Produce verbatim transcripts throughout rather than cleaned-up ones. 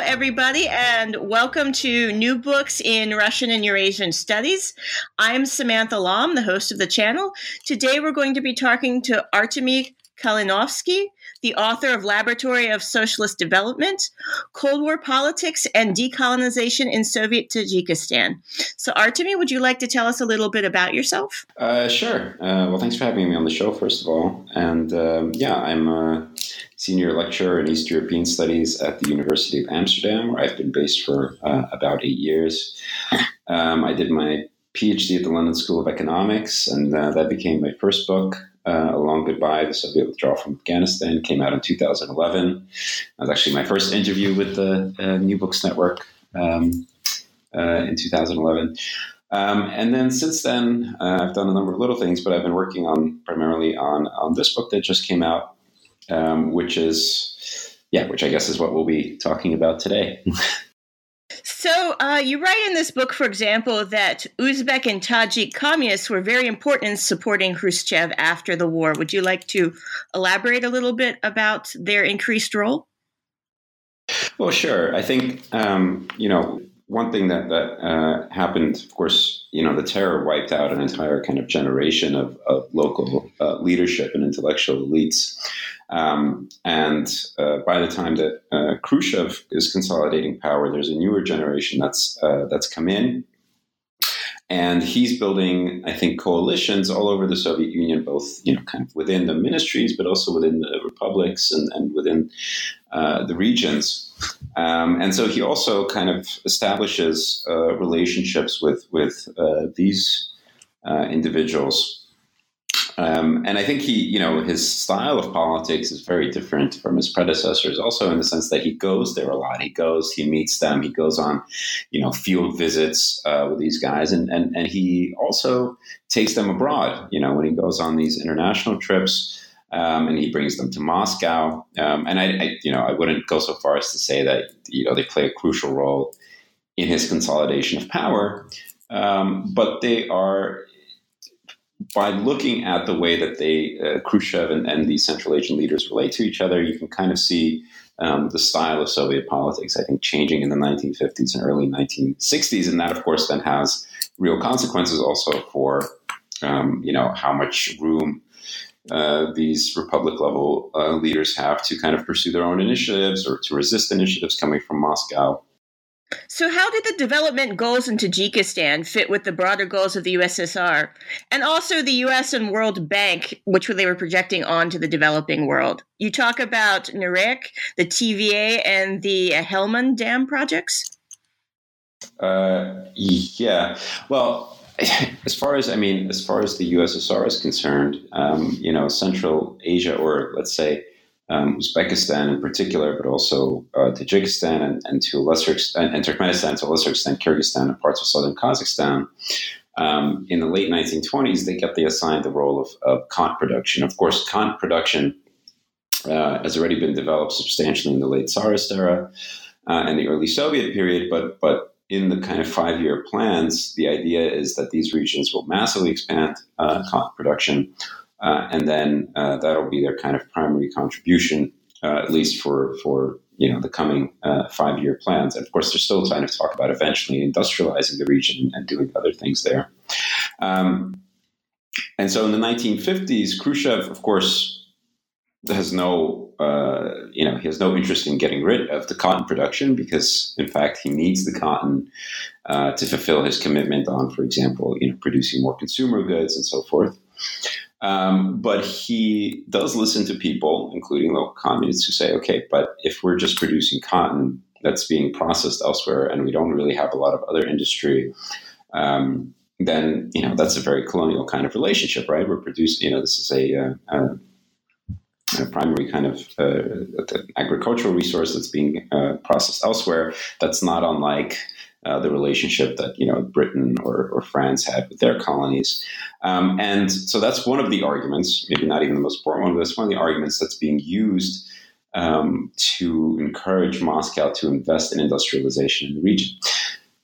everybody, and welcome to New Books in Russian and Eurasian Studies. I'm Samantha Lom, the host of the channel. Today we're going to be talking to Artemy Kalinovsky, the author of Laboratory of Socialist Development, Cold War Politics and Decolonization in Soviet Tajikistan. So Artemy, would you like to tell us a little bit about yourself? Uh, sure. Uh, well, thanks for having me on the show, first of all. And um, yeah, I'm a senior lecturer in East European Studies at the University of Amsterdam, where I've been based for uh, about eight years. Um, I did my PhD at the London School of Economics, and uh, that became my first book. Uh, A Long Goodbye, The Soviet Withdrawal from Afghanistan, came out in two thousand eleven. That was actually my first interview with the uh, New Books Network um, uh, in two thousand eleven. Um, and then since then, uh, I've done a number of little things, but I've been working on primarily on, on this book that just came out, um, which is, yeah, which I guess is what we'll be talking about today. So uh, you write in this book, for example, that Uzbek and Tajik communists were very important in supporting Khrushchev after the war. Would you like to elaborate a little bit about their increased role? Well, sure. I think, um, you know, one thing that, that uh, happened, of course, you know, the terror wiped out an entire kind of generation of, of local uh, leadership and intellectual elites. Um, and uh, by the time that uh, Khrushchev is consolidating power, there's a newer generation that's uh, that's come in. And he's building, I think, coalitions all over the Soviet Union, both, you know, kind of within the ministries, but also within the republics and, and within uh, the regions. Um, and so he also kind of establishes uh, relationships with with uh, these uh, individuals. Um, and I think he, you know, his style of politics is very different from his predecessors, also in the sense that he goes there a lot. He goes, he meets them, he goes on, you know, field visits uh, with these guys. And, and, and he also takes them abroad, you know, when he goes on these international trips. Um, and he brings them to Moscow. Um, and I, I, you know, I wouldn't go so far as to say that, you know, they play a crucial role in his consolidation of power. Um, but they are, by looking at the way that they, uh, Khrushchev and, and these Central Asian leaders relate to each other, you can kind of see um, the style of Soviet politics, I think, changing in the nineteen fifties and early nineteen sixties. And that, of course, then has real consequences also for, um, you know, how much room Uh, these republic-level uh, leaders have to kind of pursue their own initiatives or to resist initiatives coming from Moscow. So how did the development goals in Tajikistan fit with the broader goals of the U S S R, and also the U S and World Bank, which they were projecting onto the developing world? You talk about Nurek, the T V A, and the Helmand Dam projects? Uh, yeah, well... As far as, I mean, as far as the U S S R is concerned, um, you know, Central Asia, or let's say um, Uzbekistan in particular, but also uh, Tajikistan and, and to a lesser extent, and Turkmenistan, to a lesser extent, Kyrgyzstan and parts of southern Kazakhstan, um, in the late nineteen twenties, they get they assigned the role of, of cotton production. Of course, cotton production uh, has already been developed substantially in the late Tsarist era uh, and the early Soviet period, but but in the kind of five-year plans, the idea is that these regions will massively expand uh, cotton production, uh, and then uh, that'll be their kind of primary contribution, uh, at least for for you know the coming uh, five-year plans. And of course, they're still trying to talk about eventually industrializing the region and doing other things there. Um, and so, in the nineteen fifties, Khrushchev, of course, has no, uh, you know, he has no interest in getting rid of the cotton production because, in fact, he needs the cotton uh, to fulfill his commitment on, for example, you know, producing more consumer goods and so forth. Um, but he does listen to people, including local communists, who say, okay, but if we're just producing cotton that's being processed elsewhere and we don't really have a lot of other industry, um, then, you know, that's a very colonial kind of relationship, right? We're producing, you know, this is a, uh, uh, a primary kind of uh, agricultural resource that's being uh, processed elsewhere. That's not unlike uh, the relationship that, you know, Britain or, or France had with their colonies. Um, and so that's one of the arguments, maybe not even the most important one, but that's one of the arguments that's being used um, to encourage Moscow to invest in industrialization in the region. And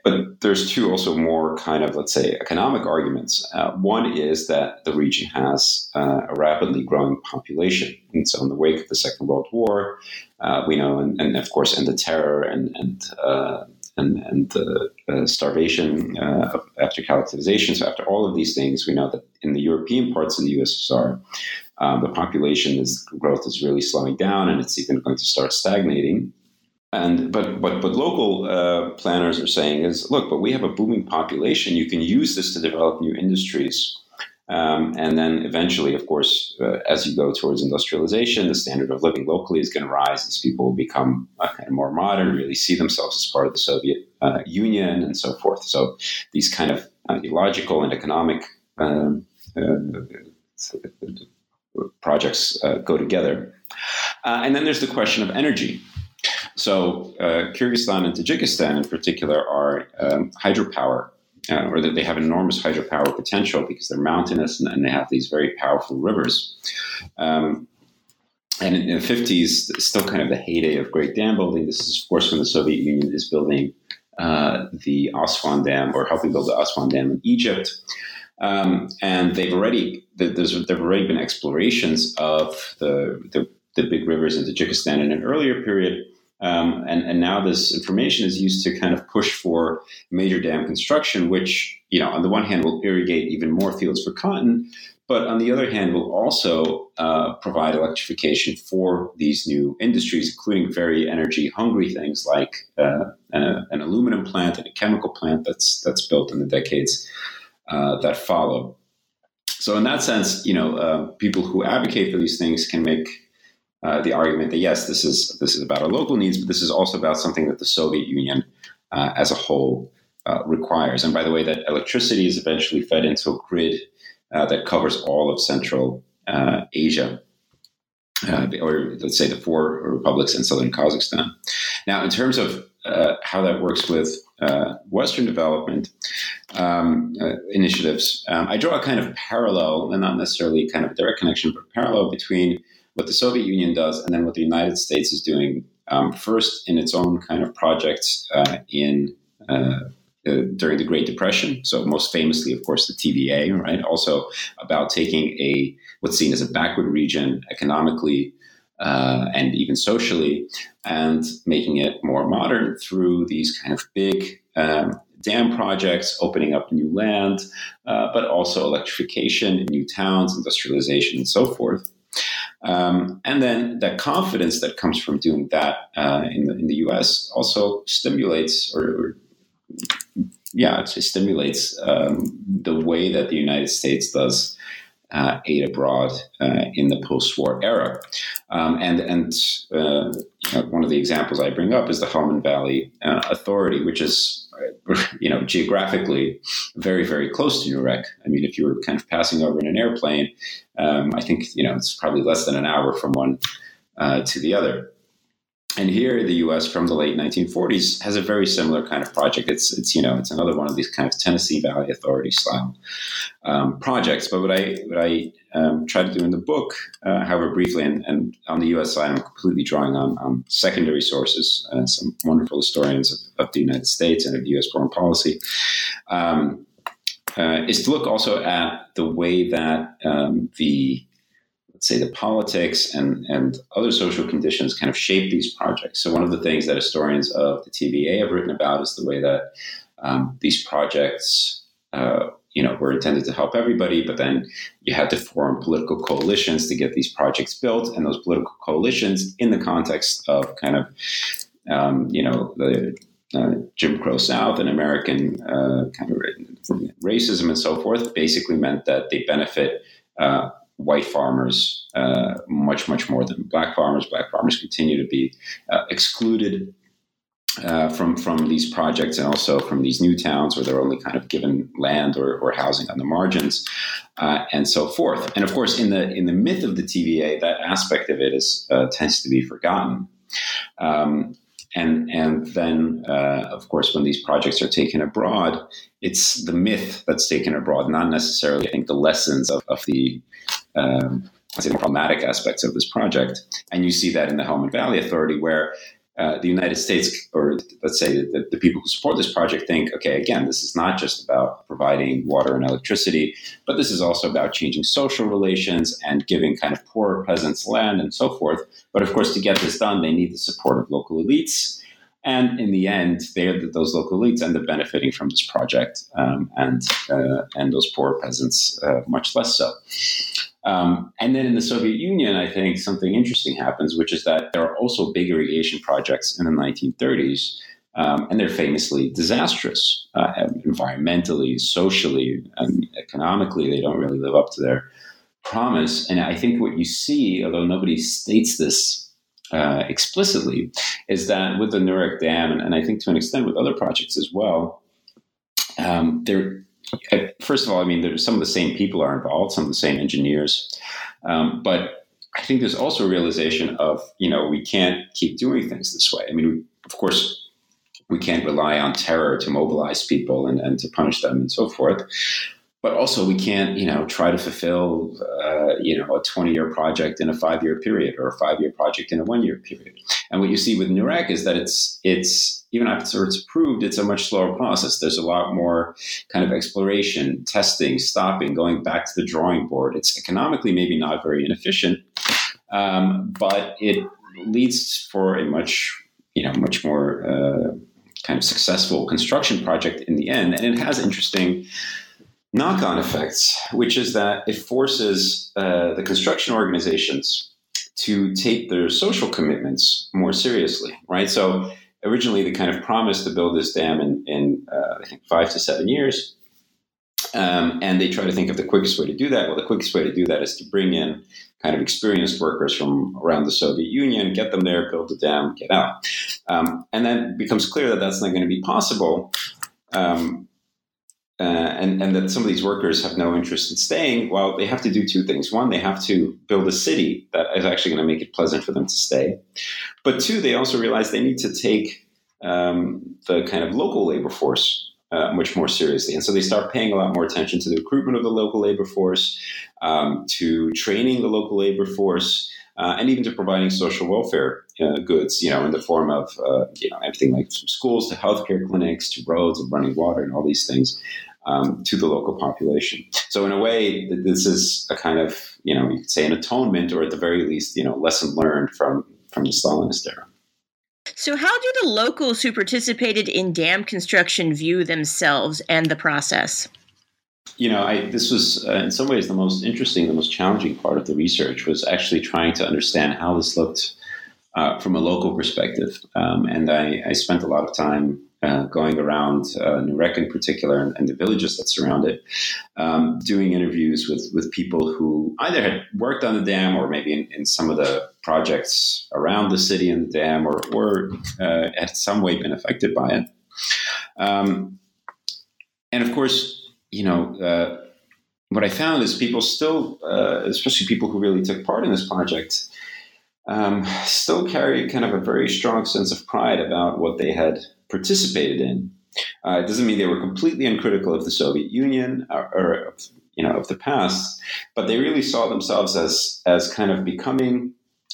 but there's two also more kind of, let's say, economic arguments. Uh, one is that the region has uh, a rapidly growing population. And so in the wake of the Second World War, uh, we know, and, and of course, and the terror and, and, uh, and, and the uh, starvation uh, after collectivization. So after all of these things, we know that in the European parts of the U S S R, um, the population is, growth is really slowing down, and it's even going to start stagnating. And but but what local uh, planners are saying is, look, but we have a booming population. You can use this to develop new industries, um, and then eventually, of course, uh, as you go towards industrialization, the standard of living locally is going to rise as people will become uh, kind of more modern, really see themselves as part of the Soviet uh, Union, and so forth. So these kind of ideological and economic um, uh, projects uh, go together, uh, and then there's the question of energy. So uh, Kyrgyzstan and Tajikistan in particular are um, hydropower, uh, or that they have enormous hydropower potential because they're mountainous and, and they have these very powerful rivers. Um, and in, in the fifties, it's still kind of the heyday of great dam building. This is, of course, when the Soviet Union is building uh, the Aswan Dam, or helping build the Aswan Dam in Egypt. Um, and they've already, there's, there have already been explorations of the, the, the big rivers in Tajikistan in an earlier period. Um, and, and now this information is used to kind of push for major dam construction, which, you know, on the one hand will irrigate even more fields for cotton, but on the other hand will also uh, provide electrification for these new industries, including very energy hungry things like uh, a, an aluminum plant and a chemical plant that's that's built in the decades uh, that follow. So in that sense, you know, uh, people who advocate for these things can make Uh, the argument that, yes, this is this is about our local needs, but this is also about something that the Soviet Union uh, as a whole uh, requires. And by the way, that electricity is eventually fed into a grid uh, that covers all of Central uh, Asia, uh, or let's say the four republics in southern Kazakhstan. Now, in terms of uh, how that works with uh, Western development um, uh, initiatives, um, I draw a kind of parallel, and not necessarily kind of a direct connection, but parallel between what the Soviet Union does and then what the United States is doing, um, first in its own kind of projects uh, in uh, uh, during the Great Depression. So most famously, of course, the T V A, right? Also about taking a what's seen as a backward region economically uh, and even socially, and making it more modern through these kind of big um, dam projects, opening up new land, uh, but also electrification, new towns, industrialization, and so forth. Um, and then that confidence that comes from doing that uh, in, the, in the U S also stimulates, or, or yeah, it stimulates um, the way that the United States does uh, aid abroad uh, in the post-war era. Um, and and uh, you know, one of the examples I bring up is the Helmand Valley uh, Authority, which is, you know, geographically very, very close to Nurek. I mean, if you were kind of passing over in an airplane, um, I think, you know, it's probably less than an hour from one uh, to the other. And here, the U S from the late nineteen forties has a very similar kind of project. It's, it's you know, it's another one of these kind of Tennessee Valley Authority style um, projects. But what I what I um, try to do in the book, uh, however briefly, and, and on the U S side, I'm completely drawing on, on secondary sources, uh, some wonderful historians of, of the United States and of U S foreign policy, um, uh, is to look also at the way that um, the say the politics and, and other social conditions kind of shape these projects. So one of the things that historians of the T V A have written about is the way that um, these projects, uh, you know, were intended to help everybody, but then you had to form political coalitions to get these projects built. And those political coalitions in the context of kind of, um, you know, the uh, Jim Crow South and American uh, kind of racism and so forth, basically meant that they benefit uh, white farmers uh, much, much more than black farmers. Black farmers continue to be uh, excluded uh, from from these projects, and also from these new towns where they're only kind of given land or, or housing on the margins, uh, and so forth. And of course, in the in the myth of the T V A, that aspect of it is uh, tends to be forgotten. Um, And and then, uh, of course, when these projects are taken abroad, it's the myth that's taken abroad, not necessarily, I think, the lessons of, of the, um, I'd say, more problematic aspects of this project. And you see that in the Helmand Valley Authority, where uh, the United States, or let's say the, the people who support this project think, okay, again, this is not just about providing water and electricity, but this is also about changing social relations and giving kind of poorer peasants land and so forth. But of course, to get this done, they need the support of local elites. And in the end, they're, those local elites end up benefiting from this project, um, and uh, and those poor peasants uh, much less so. Um, and then in the Soviet Union, I think something interesting happens, which is that there are also big irrigation projects in the nineteen thirties, um, and they're famously disastrous, uh, environmentally, socially, and economically. They don't really live up to their promise. And I think what you see, although nobody states this uh, explicitly, is that with the Nurek Dam, and, and I think to an extent with other projects as well, um, they're first of all, I mean, there's some of the same people are involved, some of the same engineers, um, but I think there's also a realization of, you know, we can't keep doing things this way. I mean, we, of course, we can't rely on terror to mobilize people and, and to punish them and so forth. But also we can't, you know, try to fulfill, uh, you know, a twenty-year project in a five-year period or a five-year project in a one-year period. And what you see with Nurek is that it's, it's even after it's approved, it's a much slower process. There's a lot more kind of exploration, testing, stopping, going back to the drawing board. It's economically maybe not very inefficient, um, but it leads for a much, you know, much more uh, kind of successful construction project in the end. And it has interesting knock-on effects, which is that it forces uh, the construction organizations to take their social commitments more seriously, right? So originally, they kind of promised to build this dam in, in uh, I think, five to seven years. Um, and they try to think of the quickest way to do that. Well, the quickest way to do that is to bring in kind of experienced workers from around the Soviet Union, get them there, build the dam, get out. Um, and then it becomes clear that that's not going to be possible. Um, Uh, and, and that some of these workers have no interest in staying. Well, they have to do two things. One, they have to build a city that is actually going to make it pleasant for them to stay. But two, they also realize they need to take um, the kind of local labor force uh, much more seriously. And so they start paying a lot more attention to the recruitment of the local labor force, um, to training the local labor force, uh, and even to providing social welfare uh, goods, you know, in the form of, uh, you know, everything like from schools to healthcare clinics to roads and running water and all these things. Um, to the local population. So in a way, this is a kind of, you know, you could say an atonement, or at the very least, you know, lesson learned from, from the Stalinist era. So how do the locals who participated in dam construction view themselves and the process? You know, I, this was uh, in some ways the most interesting, the most challenging part of the research was actually trying to understand how this looked uh, from a local perspective. Um, and I, I spent a lot of time Uh, going around uh, Nurek in particular and, and the villages that surround it, um, doing interviews with, with people who either had worked on the dam or maybe in, in some of the projects around the city and the dam, or, or uh, had some way been affected by it. Um, and of course, you know, uh, what I found is people still, uh, especially people who really took part in this project, um, still carry kind of a very strong sense of pride about what they had participated in. Uh, it doesn't mean they were completely uncritical of the Soviet Union or, or you know, of the past, but they really saw themselves as as kind of becoming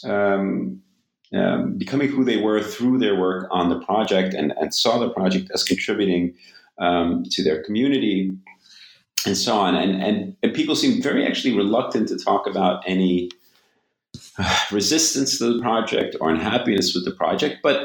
um, um, becoming who they were through their work on the project, and, and saw the project as contributing um, to their community and so on. And, and and people seemed very actually reluctant to talk about any uh, resistance to the project or unhappiness with the project, but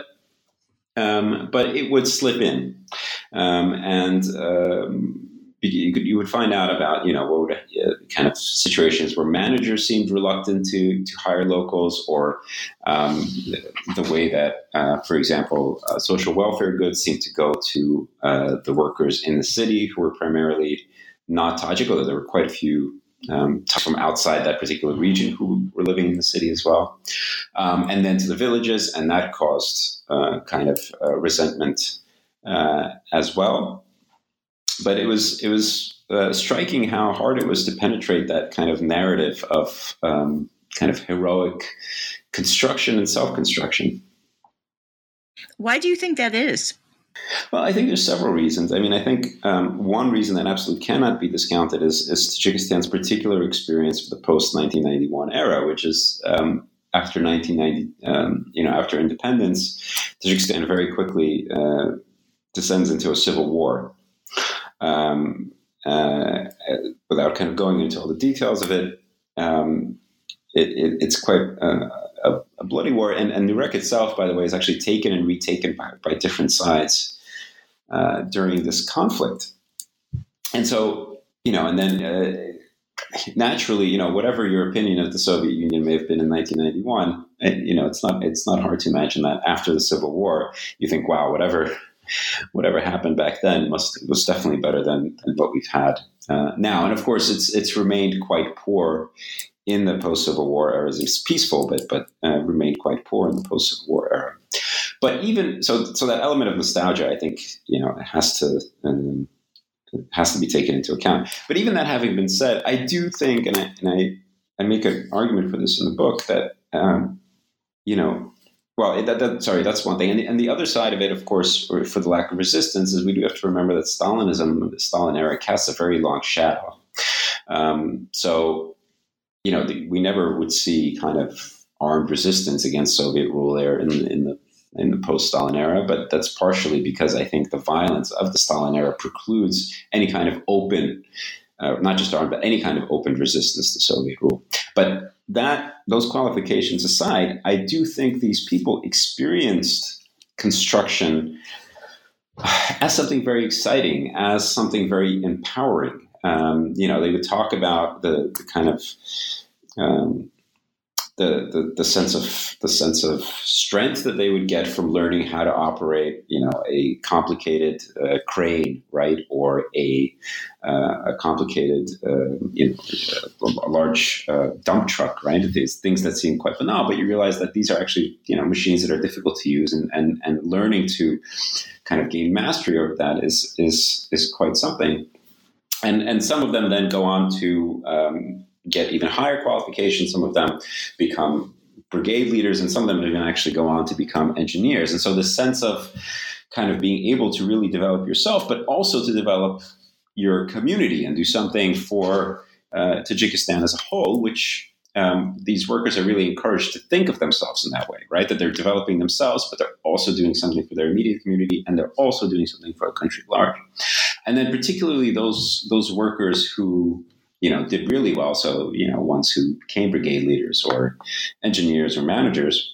Um, but it would slip in, um, and um, you, could, you would find out about, you know, what would, uh, kind of situations where managers seemed reluctant to to hire locals, or um, the, the way that, uh, for example, uh, social welfare goods seemed to go to uh, the workers in the city who were primarily not Tajik, although there were quite a few Um, from outside that particular region who were living in the city as well, um, and then to the villages, and that caused uh, kind of uh, resentment uh, as well. But it was it was uh, striking how hard it was to penetrate that kind of narrative of um, kind of heroic construction and self-construction. Why do you think that is? Well, I think there's several reasons. I mean, I think um, one reason that absolutely cannot be discounted is, is Tajikistan's particular experience of the post nineteen ninety-one era, which is um, after nineteen ninety, um, you know, after independence, Tajikistan very quickly uh, descends into a civil war. Um, uh, without kind of going into all the details of it, um, it, it it's quite uh, a, a bloody war. And, and Nurek itself, by the way, is actually taken and retaken by, by different sides uh, during this conflict. And so, you know, and then uh, naturally, you know, whatever your opinion of the Soviet Union may have been in nineteen ninety-one, and, you know, it's not it's not hard to imagine that after the Civil War, you think, wow, whatever. Whatever happened back then must was definitely better than, than what we've had uh, now. And of course, it's it's remained quite poor in the post-Civil War era. It's peaceful, but but uh, remained quite poor in the post-Civil War era. But even so, so that element of nostalgia, I think, you know, it has to um, it has to be taken into account. But even that having been said, I do think, and I and I, I make an argument for this in the book that um, you know. Well, that, that, sorry, that's one thing. And the, and the other side of it, of course, for, for the lack of resistance, is we do have to remember that Stalinism, the Stalin era, casts a very long shadow. Um, so, you know, the, we never would see kind of armed resistance against Soviet rule there in, in the in the post-Stalin era, but that's partially because I think the violence of the Stalin era precludes any kind of open, uh, not just armed, but any kind of open resistance to Soviet rule. But that those qualifications aside, I do think these people experienced construction as something very exciting, as something very empowering. Um, you know, they would talk about the, the kind of um, the, the the sense of the sense of strength that they would get from learning how to operate, you know, a complicated uh, crane, right, or a uh, a complicated, uh, you know, a, a large uh, dump truck, right? These things that seem quite banal, but you realize that these are actually, you know, machines that are difficult to use, and and and learning to kind of gain mastery over that is is is quite something. And and some of them then go on to um, get even higher qualifications. Some of them become brigade leaders, and some of them even actually go on to become engineers. And so the sense of kind of being able to really develop yourself, but also to develop your community and do something for uh, Tajikistan as a whole, which um, these workers are really encouraged to think of themselves in that way, right? That they're developing themselves, but they're also doing something for their immediate community, and they're also doing something for a country at large. And then particularly those those workers who, you know, did really well. So, you know, ones who became brigade leaders or engineers or managers,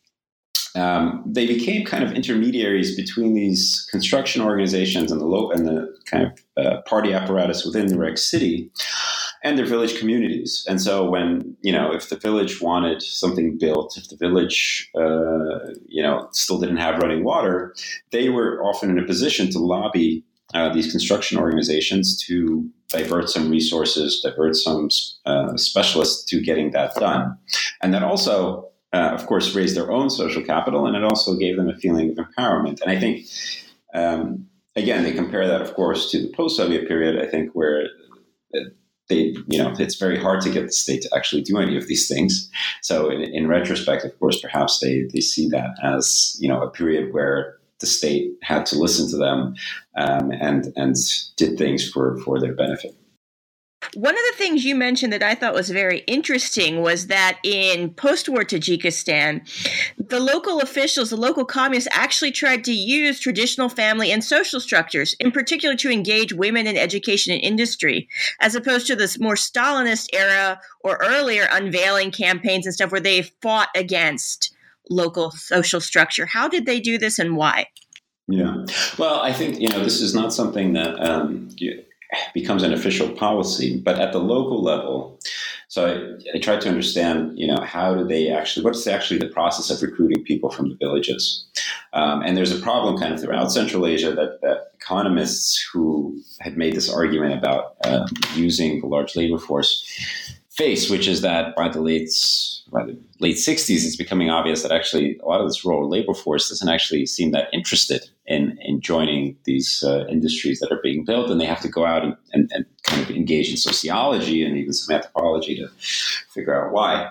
um, they became kind of intermediaries between these construction organizations and the low and the kind of uh, party apparatus within Nurek city and their village communities. And so when, you know, if the village wanted something built, if the village, uh, you know, still didn't have running water, they were often in a position to lobby Uh, these construction organizations to divert some resources, divert some uh, specialists to getting that done. And that also, uh, of course, raised their own social capital, and it also gave them a feeling of empowerment. And I think, um, again, they compare that, of course, to the post-Soviet period, I think, where they, you know, it's very hard to get the state to actually do any of these things. So in, in retrospect, of course, perhaps they, they see that as, you know, a period where the state had to listen to them um, and and did things for, for their benefit. One of the things you mentioned that I thought was very interesting was that in post-war Tajikistan, the local officials, the local communists actually tried to use traditional family and social structures, in particular to engage women in education and industry, as opposed to this more Stalinist era or earlier unveiling campaigns and stuff where they fought against local social structure. How did they do this and why? Yeah, well, I think, you know, this is not something that um, becomes an official policy, but at the local level. So I, I tried to understand, you know, how do they actually, what's actually the process of recruiting people from the villages? Um, and there's a problem kind of throughout Central Asia that, that economists who had made this argument about um, using the large labor force face, which is that by the late by the late sixties, it's becoming obvious that actually a lot of this rural labor force doesn't actually seem that interested in, in joining these uh, industries that are being built, and they have to go out and, and, and kind of engage in sociology and even some anthropology to figure out why.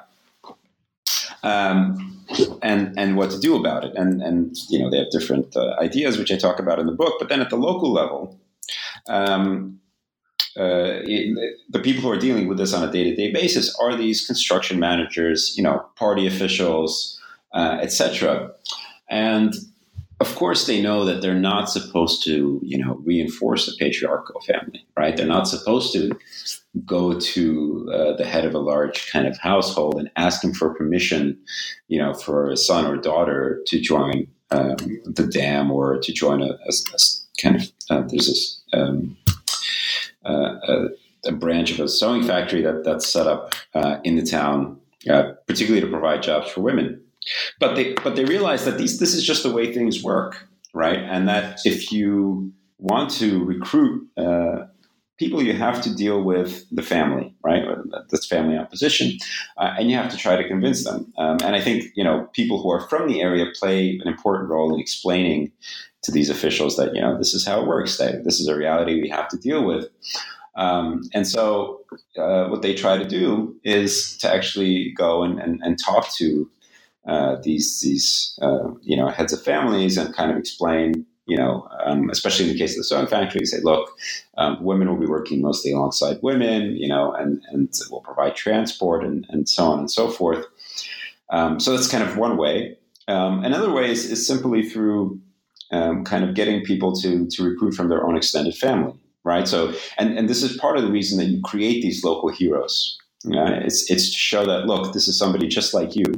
Um, and and what to do about it. And, and you know, they have different uh, ideas, which I talk about in the book. But then at the local level, um, uh, it, the people who are dealing with this on a day-to-day basis are these construction managers, you know, party officials, uh, et cetera. And of course, they know that they're not supposed to, you know, reinforce the patriarchal family, right? They're not supposed to go to uh, the head of a large kind of household and ask him for permission, you know, for a son or daughter to join um, the dam or to join a, a, a kind of uh, there's this um, uh, a, a branch of a sewing factory that that's set up uh, in the town, uh, particularly to provide jobs for women. But they but they realize that these this is just the way things work, right? And that if you want to recruit uh, people, you have to deal with the family, right? Or that's family opposition, uh, and you have to try to convince them. Um, and I think you know people who are from the area play an important role in explaining to these officials that you know this is how it works. That this is a reality we have to deal with. Um, and so, uh, what they try to do is to actually go and, and, and talk to Uh, these these uh, you know heads of families and kind of explain, you know, um, especially in the case of the sewing factory, say, look, um, women will be working mostly alongside women, you know, and and will provide transport and, and so on and so forth. Um, so that's kind of one way. Um, another way is, is simply through um, kind of getting people to to recruit from their own extended family, right? So and and this is part of the reason that you create these local heroes. Uh, it's it's to show that, look, this is somebody just like you.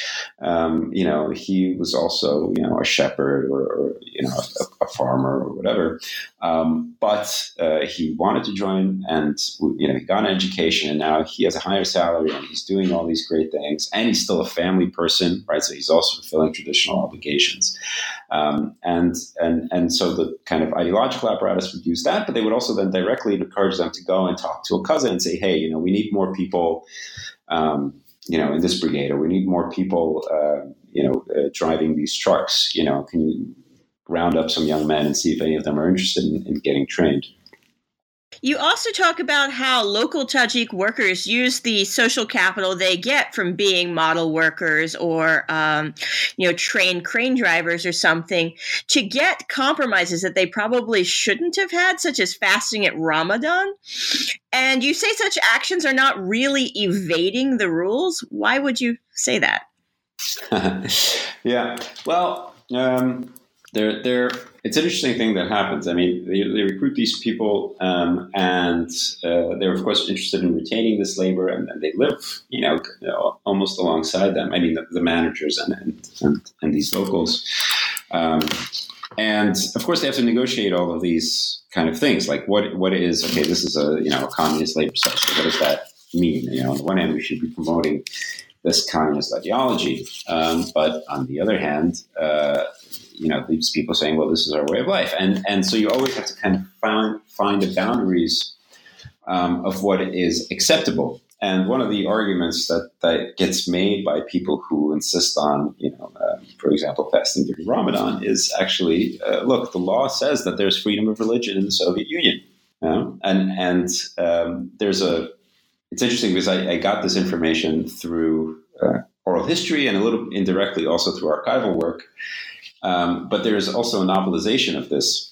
Um, you know, he was also, you know, a shepherd or, or you know, a, a farmer or whatever. Um, but uh, he wanted to join and, you know, he got an education and now he has a higher salary and he's doing all these great things. And he's still a family person, right? So he's also fulfilling traditional obligations. Um, and, and, and so the kind of ideological apparatus would use that, but they would also then directly encourage them to go and talk to a cousin and say, hey, you know, we need more people, um, you know, in this brigade, or we need more people, uh, you know, uh, driving these trucks. You know, can you round up some young men and see if any of them are interested in, in getting trained? You also talk about how local Tajik workers use the social capital they get from being model workers or, um, you know, trained crane drivers or something to get compromises that they probably shouldn't have had, such as fasting at Ramadan. And you say such actions are not really evading the rules. Why would you say that? Yeah, well, um, they're, they're, it's an interesting thing that happens. I mean, they, they recruit these people um, and uh, they're, of course, interested in retaining this labor and, and they live, you know, almost alongside them. I mean, the, the managers and, and, and, and these locals. Um, and, of course, they have to negotiate all of these kind of things. Like, what what is, okay, this is a, you know, a communist labor society. What does that mean? You know, on the one hand, we should be promoting this communist ideology. Um, but on the other hand, uh, you know, these people saying, well, this is our way of life. And and so you always have to kind of find, find the boundaries um, of what is acceptable. And one of the arguments that, that gets made by people who insist on, you know, uh, for example, fasting during Ramadan is actually, uh, look, the law says that there's freedom of religion in the Soviet Union. You know? And, and um, there's a, it's interesting because I, I got this information through uh, oral history and a little indirectly also through archival work. Um, but there's also a novelization of this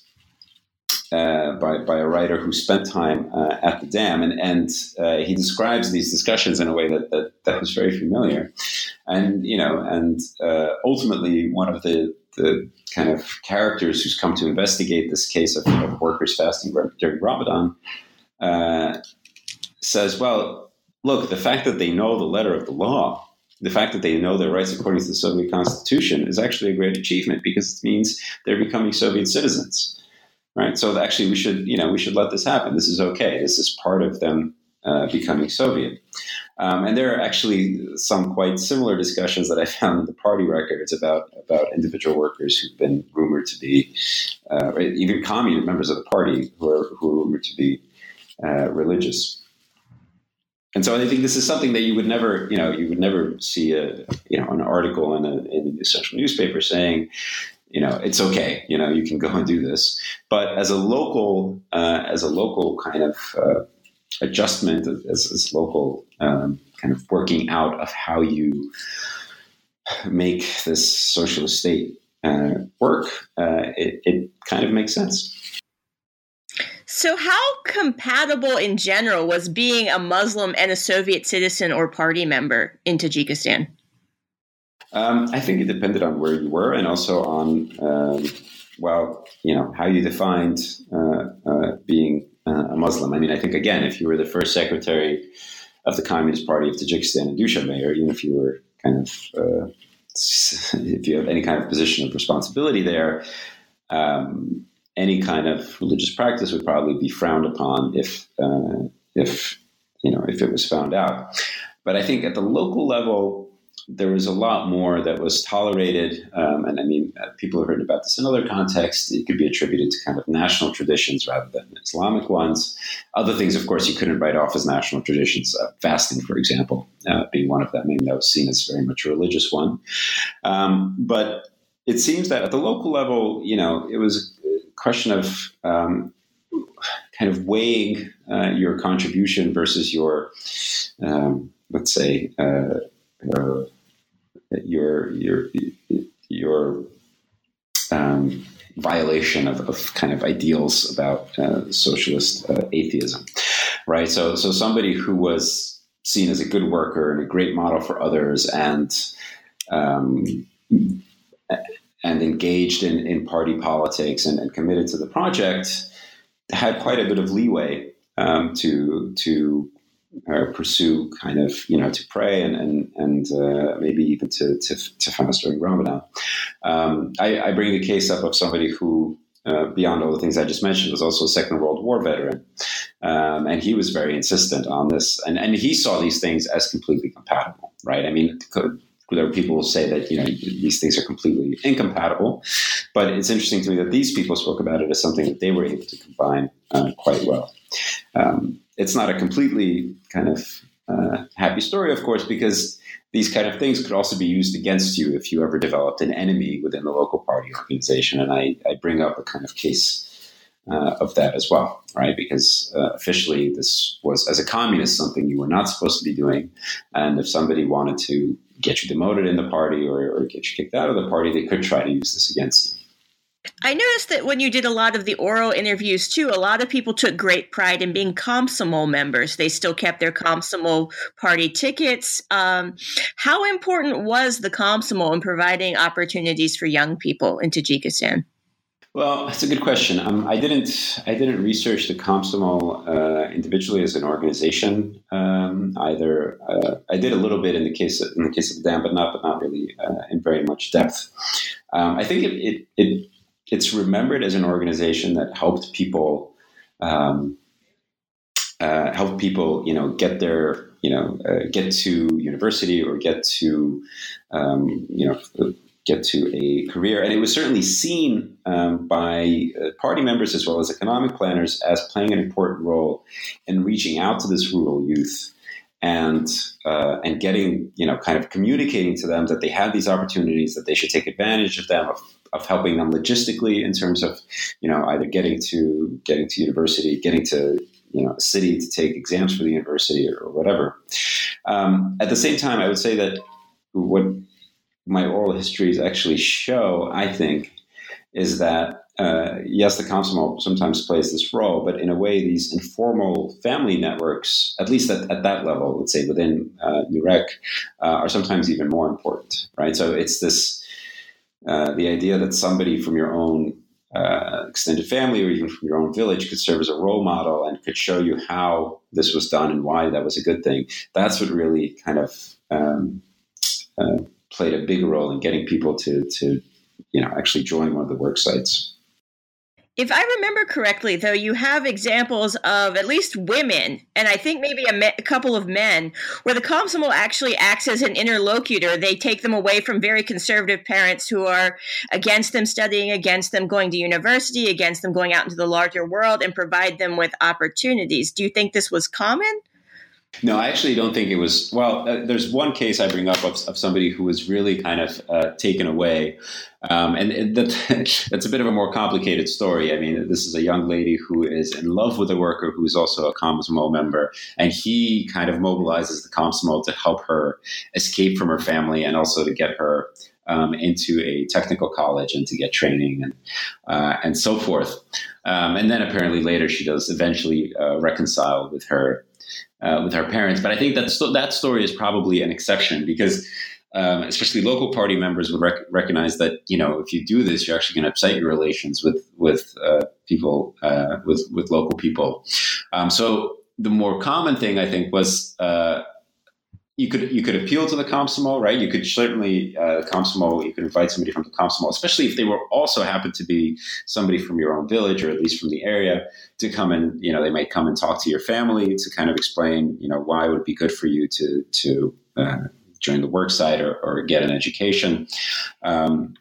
uh, by, by a writer who spent time uh, at the dam. And, and uh, he describes these discussions in a way that, that, that was very familiar. And, you know, and uh, ultimately one of the, the kind of characters who's come to investigate this case of, of workers fasting during Ramadan uh, says, well, look, the fact that they know the letter of the law, the fact that they know their rights according to the Soviet Constitution is actually a great achievement because it means they're becoming Soviet citizens, right? So actually, we should, you know, we should let this happen. This is okay. This is part of them uh, becoming Soviet. Um, and there are actually some quite similar discussions that I found in the party records about about individual workers who've been rumored to be, uh, or even communist members of the party who are who are rumored to be uh, religious. And so I think this is something that you would never, you know, you would never see a, you know, an article in a, in a social newspaper saying, you know, it's okay, you know, you can go and do this. But as a local, uh, as a local kind of uh, adjustment, as, as local um, kind of working out of how you make this socialist state uh, work, uh, it, it kind of makes sense. So how compatible in general was being a Muslim and a Soviet citizen or party member in Tajikistan? Um, I think it depended on where you were and also on, um, well, you know, how you defined uh, uh, being uh, a Muslim. I mean, I think, again, if you were the first secretary of the Communist Party of Tajikistan and Dushanbe, even if you were kind of, uh, if you have any kind of position of responsibility there, um, any kind of religious practice would probably be frowned upon if, uh, if you know, if it was found out. But I think at the local level, there was a lot more that was tolerated. Um, and I mean, uh, people have heard about this in other contexts. It could be attributed to kind of national traditions rather than Islamic ones. Other things, of course, you couldn't write off as national traditions. Uh, fasting, for example, uh, being one of them. I mean, that was seen as very much a religious one. Um, but it seems that at the local level, you know, it was question of um, kind of weighing uh, your contribution versus your, um, let's say, uh, uh, your your your um, violation of, of kind of ideals about uh, socialist uh, atheism, right? So, so somebody who was seen as a good worker and a great model for others, and um, and engaged in, in party politics and, and committed to the project, had quite a bit of leeway um, to to uh, pursue kind of, you know, to pray and and, and uh, maybe even to, to, to fast during Ramadan. Um, I, I bring the case up of somebody who, uh, beyond all the things I just mentioned, was also a Second World War veteran. Um, and he was very insistent on this. And, and he saw these things as completely compatible, right? I mean, could, there are people who say that, you know, these things are completely incompatible, but it's interesting to me that these people spoke about it as something that they were able to combine uh, quite well. Um, it's not a completely kind of uh, happy story, of course, because these kind of things could also be used against you if you ever developed an enemy within the local party organization. And I, I bring up a kind of case Uh, of that as well, right? Because uh, officially this was, as a communist, something you were not supposed to be doing. And if somebody wanted to get you demoted in the party or, or get you kicked out of the party, they could try to use this against you. I noticed that when you did a lot of the oral interviews too, a lot of people took great pride in being Komsomol members. They still kept their Komsomol party tickets. Um, how important was the Komsomol in providing opportunities for young people in Tajikistan? Well, that's a good question. Um, I didn't. I didn't research the Komsomol uh, individually as an organization um, either. Uh, I did a little bit in the case of, in the case of the dam, but not, but not really uh, in very much depth. Um, I think it, it it it's remembered as an organization that helped people um, uh, help people, you know, get their, you know, uh, get to university or get to, um, you know. get to a career. And it was certainly seen um, by uh, party members as well as economic planners as playing an important role in reaching out to this rural youth and uh, and getting, you know, kind of communicating to them that they had these opportunities, that they should take advantage of them, of, of helping them logistically in terms of, you know, either getting to getting to university, getting to, you know, a city to take exams for the university or, or whatever. Um, at the same time, I would say that what my oral histories actually show, I think, is that, uh, yes, the Komsomol sometimes plays this role, but in a way, these informal family networks, at least at, at that level, let's say within uh, Nurek, uh, are sometimes even more important, right? So it's this, uh, the idea that somebody from your own uh, extended family or even from your own village could serve as a role model and could show you how this was done and why that was a good thing. That's what really kind of um, uh, played a big role in getting people to, to, you know, actually join one of the work sites. If I remember correctly, though, you have examples of at least women, and I think maybe a, me- a couple of men, where the Komsomol actually acts as an interlocutor. They take them away from very conservative parents who are against them studying, against them going to university, against them going out into the larger world, and provide them with opportunities. Do you think this was common? No, I actually don't think it was. Well, uh, there's one case I bring up of, of somebody who was really kind of uh, taken away. Um, and and that, that's a bit of a more complicated story. I mean, this is a young lady who is in love with a worker who is also a Komsomol member. And he kind of mobilizes the Komsomol to help her escape from her family and also to get her um, into a technical college and to get training and uh, and so forth. Um, and then apparently later she does eventually uh, reconcile with her Uh, with her parents. But I think that st- that story is probably an exception because um, especially local party members would rec- recognize that, you know, if you do this, you're actually going to upset your relations with with uh, people, uh, with, with local people. Um, so the more common thing, I think, was uh, you could you could appeal to the Komsomol, right? You could certainly, uh, Komsomol, you could invite somebody from the Komsomol, especially if they were also happen to be somebody from your own village or at least from the area, to come and, you know, they might come and talk to your family to kind of explain, you know, why it would be good for you to to uh, join the work site or, or get an education. Um,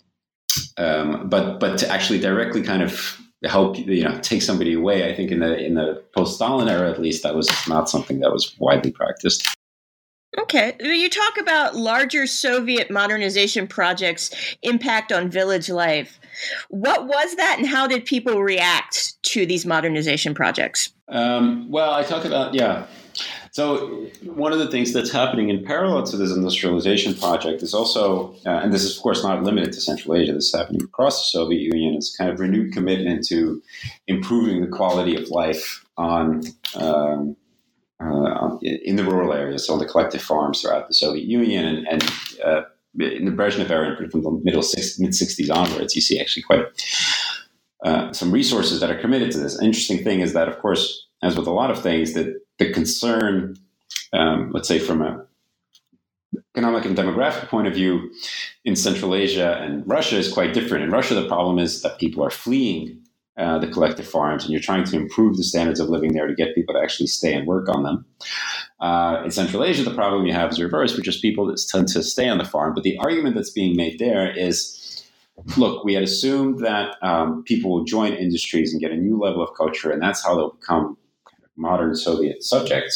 um, but but to actually directly kind of help, you know, take somebody away, I think in the in the post-Stalin era, at least, that was not something that was widely practiced. Okay. You talk about larger Soviet modernization projects' impact on village life. What was that, and how did people react to these modernization projects? Um, well, I talk about, yeah. So one of the things that's happening in parallel to this industrialization project is also, uh, and this is, of course, not limited to Central Asia, this is happening across the Soviet Union, is kind of renewed commitment to improving the quality of life on um, Uh, in the rural areas, so on the collective farms throughout the Soviet Union, and, and uh, in the Brezhnev era, from the middle six, mid sixties onwards, you see actually quite uh, some resources that are committed to this. An interesting thing is that, of course, as with a lot of things, that the concern, um, let's say from a economic and demographic point of view, in Central Asia and Russia is quite different. In Russia, the problem is that people are fleeing Uh, the collective farms, and you're trying to improve the standards of living there to get people to actually stay and work on them. Uh, in Central Asia, the problem you have is reversed, which is people that tend to stay on the farm. But the argument that's being made there is, look, we had assumed that um, people will join industries and get a new level of culture, and that's how they'll become kind of modern Soviet subjects.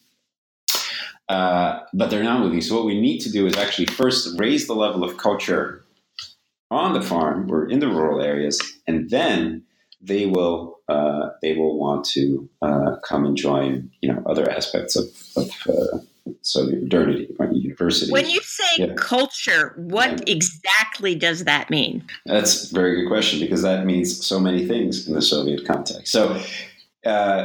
Uh, but they're not moving. So what we need to do is actually first raise the level of culture on the farm or in the rural areas, and then they will uh, they will want to uh, come and join, you know, other aspects of, of uh, Soviet modernity, university. When you say yeah. culture, what yeah. exactly does that mean? That's a very good question, because that means so many things in the Soviet context. So uh,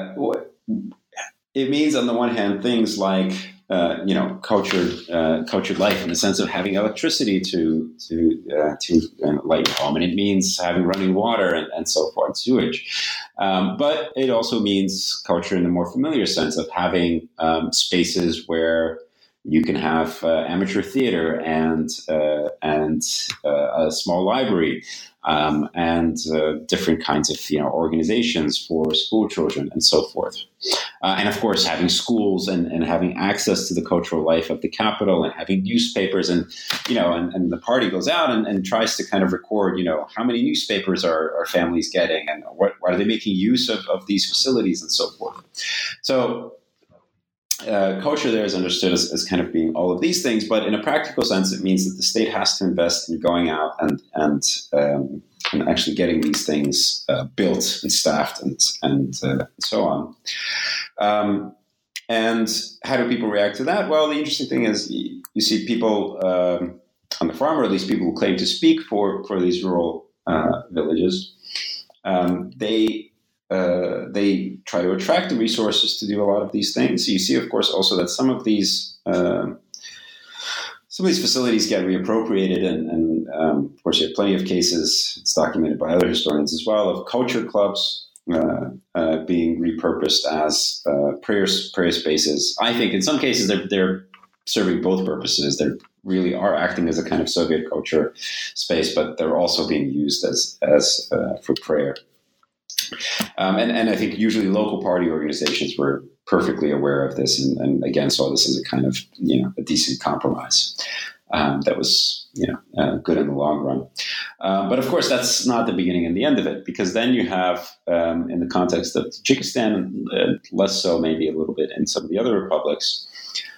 it means, on the one hand, things like Uh, you know, cultured, uh, cultured life, in the sense of having electricity to to uh, to uh, light your home, and it means having running water and, and so forth, sewage. Um, but it also means culture in the more familiar sense of having um, spaces where you can have uh, amateur theater and uh, and uh, a small library. Um, and uh, different kinds of, you know, organizations for school children and so forth. Uh, and of course, having schools and, and having access to the cultural life of the capital, and having newspapers, and, you know, and, and the party goes out and, and tries to kind of record, you know, how many newspapers are, are families getting, and what, what are they making use of, of these facilities and so forth. So Uh, culture there is understood as, as kind of being all of these things, but in a practical sense, it means that the state has to invest in going out and and, um, and actually getting these things uh, built and staffed and and uh, so on. Um, and how do people react to that? Well, the interesting thing is you, you see people um, on the farm, or at least people who claim to speak for for these rural uh, villages. Um, they Uh, they try to attract the resources to do a lot of these things. So you see, of course, also that some of these uh, some of these facilities get reappropriated, and, and um, of course, you have plenty of cases. It's documented by other historians as well, of culture clubs uh, uh, being repurposed as uh, prayer prayer spaces. I think in some cases they're they're serving both purposes. They really are acting as a kind of Soviet culture space, but they're also being used as as uh, for prayer. Um, and, and I think usually local party organizations were perfectly aware of this, and, and again saw this as a kind of, you know, a decent compromise um, that was you know, uh, good in the long run. Uh, but of course, that's not the beginning and the end of it, because then you have, um, in the context of Tajikistan, uh, less so maybe a little bit in some of the other republics,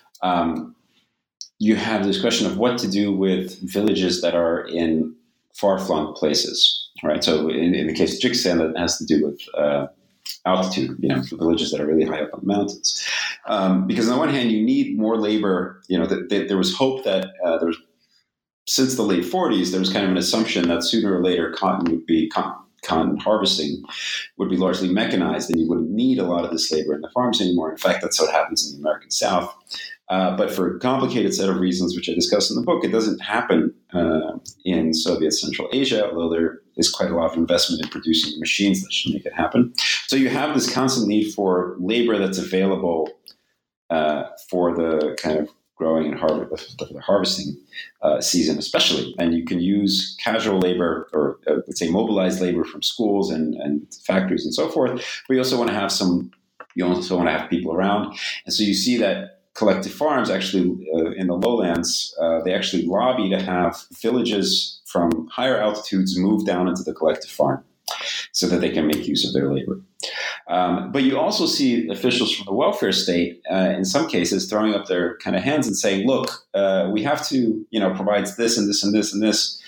um, you have this question of what to do with villages that are in far-flung places, right? So in, in the case of Tajikistan, that has to do with uh, altitude, you know, villages that are really high up on the mountains. Um, because on the one hand, you need more labor. You know, th- th- there was hope that uh, there was, since the late forties, there was kind of an assumption that sooner or later cotton would be cotton, cotton harvesting would be largely mechanized, and you wouldn't need a lot of this labor in the farms anymore. In fact, that's what happens in the American South. Uh, but for a complicated set of reasons, which I discuss in the book, it doesn't happen uh, in Soviet Central Asia, although there is quite a lot of investment in producing machines that should make it happen. So you have this constant need for labor that's available uh, for the kind of growing and harvest, the harvesting uh, season, especially. And you can use casual labor, or uh, let's say mobilized labor from schools and, and factories and so forth. But you also want to have some, you also want to have people around. And so you see that collective farms actually uh, in the lowlands, uh, they actually lobby to have villages from higher altitudes move down into the collective farm so that they can make use of their labor. Um, but you also see officials from the welfare state, uh, in some cases, throwing up their kind of hands and saying, look, uh, we have to, you know, provide this and this and this and this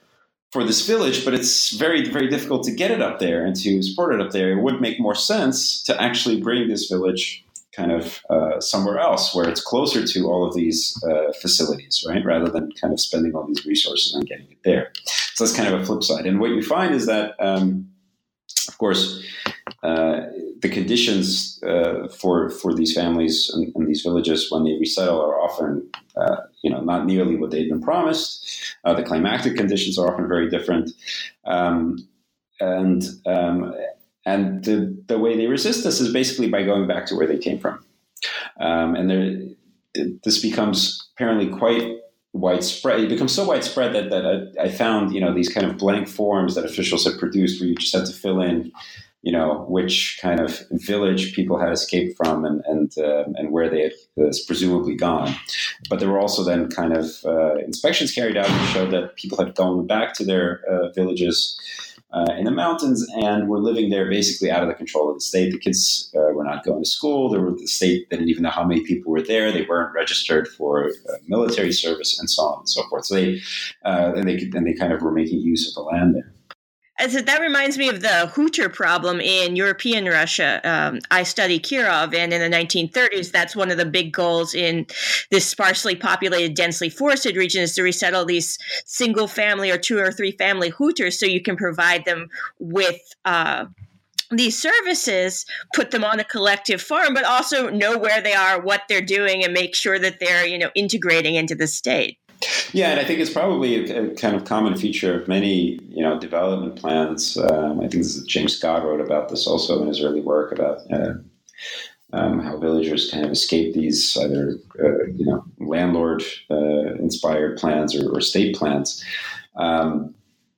for this village, but it's very, very difficult to get it up there and to support it up there. It would make more sense to actually bring this village kind of uh, somewhere else where it's closer to all of these uh, facilities, right? Rather than kind of spending all these resources on getting it there. So that's kind of a flip side. And what you find is that, um, of course, uh, the conditions uh, for for these families and, and these villages when they resettle are often, uh, you know, not nearly what they've been promised. Uh, the climactic conditions are often very different, um, and um, And the, the way they resist this is basically by going back to where they came from. Um, and there, this becomes apparently quite widespread. It becomes so widespread that, that I, I found, you know, these kind of blank forms that officials had produced where you just had to fill in, you know, which kind of village people had escaped from and and, uh, and where they had uh, presumably gone. But there were also then kind of uh, inspections carried out that showed that people had gone back to their uh, villages Uh, in the mountains and were living there basically out of the control of the state. The kids uh, were not going to school. There were, the state didn't even know how many people were there. They weren't registered for uh, military service and so on and so forth. So they, uh, and they and they kind of were making use of the land there. As it, that reminds me of the Hutor problem in European Russia. Um, I study Kirov, and in the nineteen thirties, that's one of the big goals in this sparsely populated, densely forested region is to resettle these single family or two or three family Huters so you can provide them with uh, these services, put them on a collective farm, but also know where they are, what they're doing, and make sure that they're, you know, integrating into the state. Yeah, and I think it's probably a, a kind of common feature of many, you know, development plans. Um, I think this is, James Scott wrote about this also in his early work about uh, um, how villagers kind of escape these either, uh, you know, landlord-inspired uh, plans or, or state plans. Um,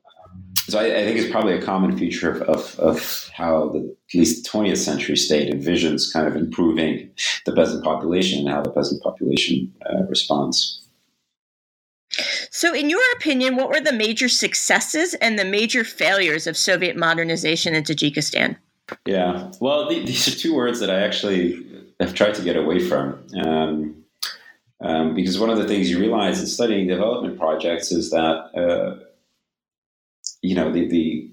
so I, I think it's probably a common feature of, of, of how the, at least the twentieth century state envisions kind of improving the peasant population and how the peasant population uh, responds. So in your opinion, what were the major successes and the major failures of Soviet modernization in Tajikistan? Yeah, well, th- these are two words that I actually have tried to get away from. Um, um, because one of the things you realize in studying development projects is that, uh, you know, the, the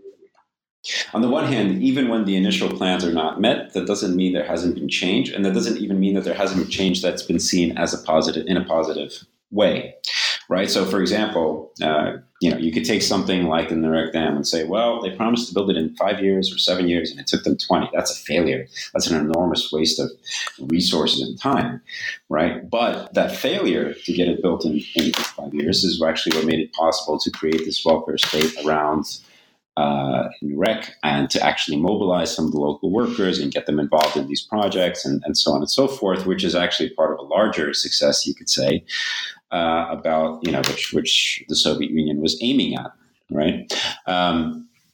on the one hand, even when the initial plans are not met, that doesn't mean there hasn't been change. And that doesn't even mean that there hasn't been change that's been seen as a positive, in a positive way. Right. So, for example, uh, you know, you could take something like the Nurek Dam and say, well, they promised to build it in five years or seven years, and it took them twenty. That's a failure. That's an enormous waste of resources and time. Right. But that failure to get it built in, in five years is actually what made it possible to create this welfare state around uh, Nurek and to actually mobilize some of the local workers and get them involved in these projects and, and so on and so forth, which is actually part of a larger success, you could say. Uh, about, you know, which which the Soviet Union was aiming at, right? Um,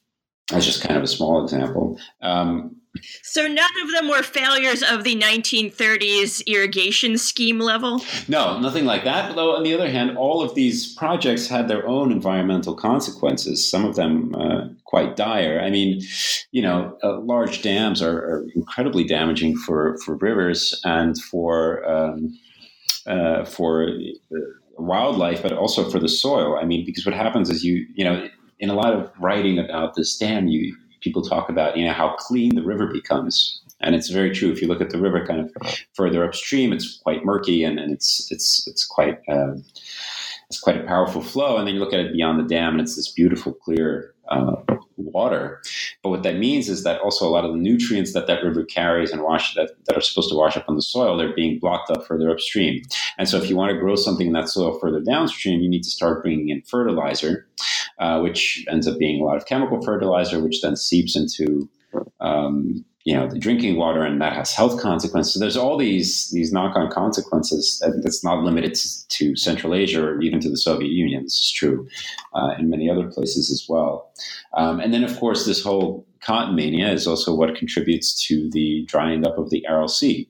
That's just kind of a small example. Um, So none of them were failures of the nineteen thirties irrigation scheme level? No, nothing like that. Though, on the other hand, all of these projects had their own environmental consequences, some of them uh, quite dire. I mean, you know, uh, large dams are, are incredibly damaging for, for rivers and for um, uh, for wildlife, but also for the soil. I mean, because what happens is you, you know, in a lot of writing about this dam, you people talk about, you know, how clean the river becomes. And it's very true. If you look at the river kind of further upstream, it's quite murky and, and it's it's it's quite um, it's quite a powerful flow. And then you look at it beyond the dam, and it's this beautiful, clear uh, water. But what that means is that also a lot of the nutrients that that river carries and wash that, that are supposed to wash up on the soil, they're being blocked up further upstream. And so if you want to grow something in that soil further downstream, you need to start bringing in fertilizer, uh, which ends up being a lot of chemical fertilizer, which then seeps into um, you know, the drinking water, and that has health consequences. So there's all these these knock-on consequences that's not limited to, to Central Asia or even to the Soviet Union. This is true uh, in many other places as well. Um, and then, of course, this whole cotton mania is also what contributes to the drying up of the Aral Sea,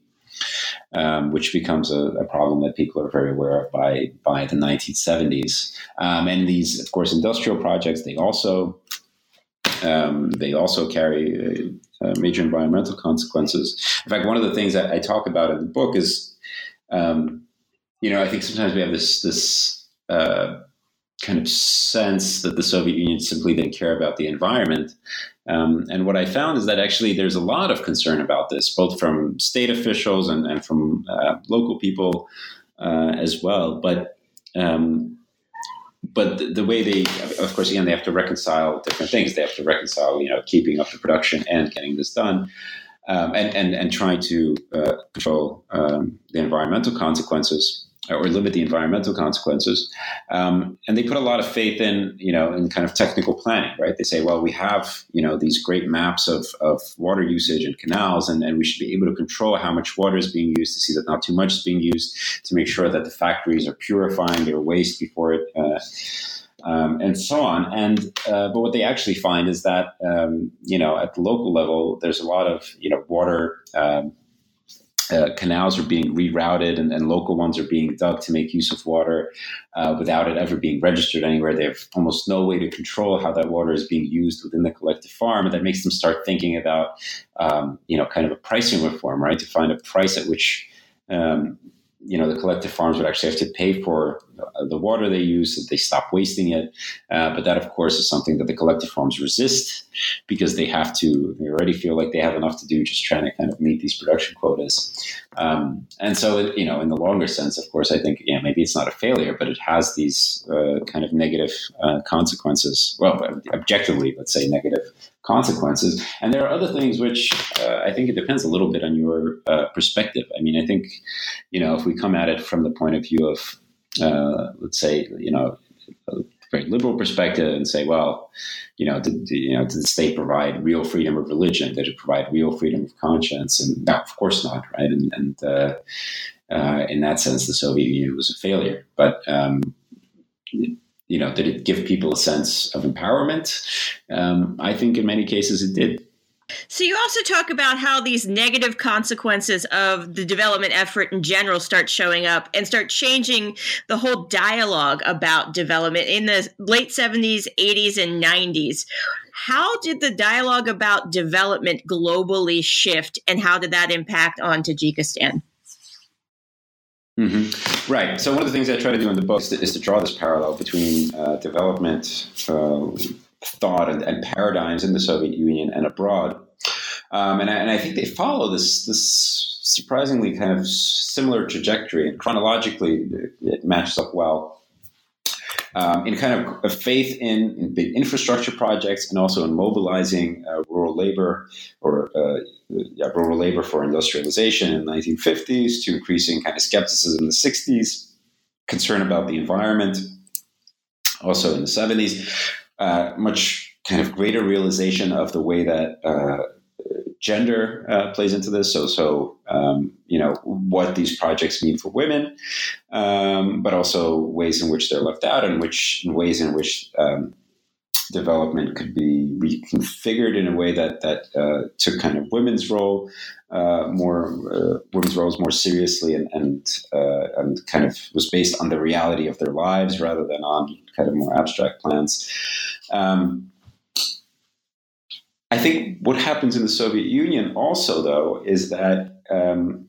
um, which becomes a, a problem that people are very aware of by, by the nineteen seventies. Um, and these, of course, industrial projects, they also um, they also carry uh, Uh, major environmental consequences. In fact, one of the things that I talk about in the book is, um, you know, I think sometimes we have this this uh, kind of sense that the Soviet Union simply didn't care about the environment. Um, and what I found is that actually there's a lot of concern about this, both from state officials and, and from uh, local people uh, as well. But um, But the, the way they, of course, again, they have to reconcile different things. They have to reconcile, you know, keeping up the production and getting this done, um, and, and and trying to uh, control um, the environmental consequences or limit the environmental consequences. Um, and they put a lot of faith in, you know, in kind of technical planning, right? They say, well, we have, you know, these great maps of, of water usage and canals, and, and we should be able to control how much water is being used to see that not too much is being used, to make sure that the factories are purifying their waste before it, uh, um, and so on. And uh, but what they actually find is that, um, you know, at the local level, there's a lot of, you know, water um, Uh, canals are being rerouted, and, and local ones are being dug to make use of water uh, without it ever being registered anywhere. They have almost no way to control how that water is being used within the collective farm, and that makes them start thinking about, um, you know, kind of a pricing reform, right? To find a price at which, um, you know, the collective farms would actually have to pay for the water they use, that they stop wasting it. Uh, but that, of course, is something that the collective farms resist, because they have to, they already feel like they have enough to do just trying to kind of meet these production quotas. Um, and so, you know, in the longer sense, of course, I think, yeah, maybe it's not a failure, but it has these uh, kind of negative uh, consequences. Well, objectively, let's say negative consequences. And there are other things which uh, I think it depends a little bit on your uh, perspective. I mean, I think, you know, if we come at it from the point of view of, uh, let's say, you know, a very liberal perspective and say, well, you know, did, you know, did the state provide real freedom of religion? Did it provide real freedom of conscience? And no, of course not, right? And, and uh, uh, in that sense, the Soviet Union was a failure. But um, you know, did it give people a sense of empowerment? Um, I think in many cases it did. So you also talk about how these negative consequences of the development effort in general start showing up and start changing the whole dialogue about development in the late seventies, eighties, and nineties. How did the dialogue about development globally shift, and how did that impact on Tajikistan? Mm-hmm. Right. So one of the things I try to do in the book is to, is to draw this parallel between uh, development uh, thought and, and paradigms in the Soviet Union and abroad. Um, and, I, and I think they follow this this surprisingly kind of similar trajectory, and chronologically it matches up well. Um, in kind of a faith in, in big infrastructure projects, and also in mobilizing uh, rural labor or uh, yeah, rural labor for industrialization in the nineteen fifties, to increasing kind of skepticism in the sixties, concern about the environment, also in the seventies, uh, much kind of greater realization of the way that uh, gender uh, plays into this. So, so um, you know, what these projects mean for women, um, but also ways in which they're left out, and which ways in which um, development could be reconfigured in a way that that uh, took kind of women's role uh, more uh, women's roles more seriously and and, uh, and kind of was based on the reality of their lives rather than on kind of more abstract plans. Um, I think what happens in the Soviet Union also, though, is that um,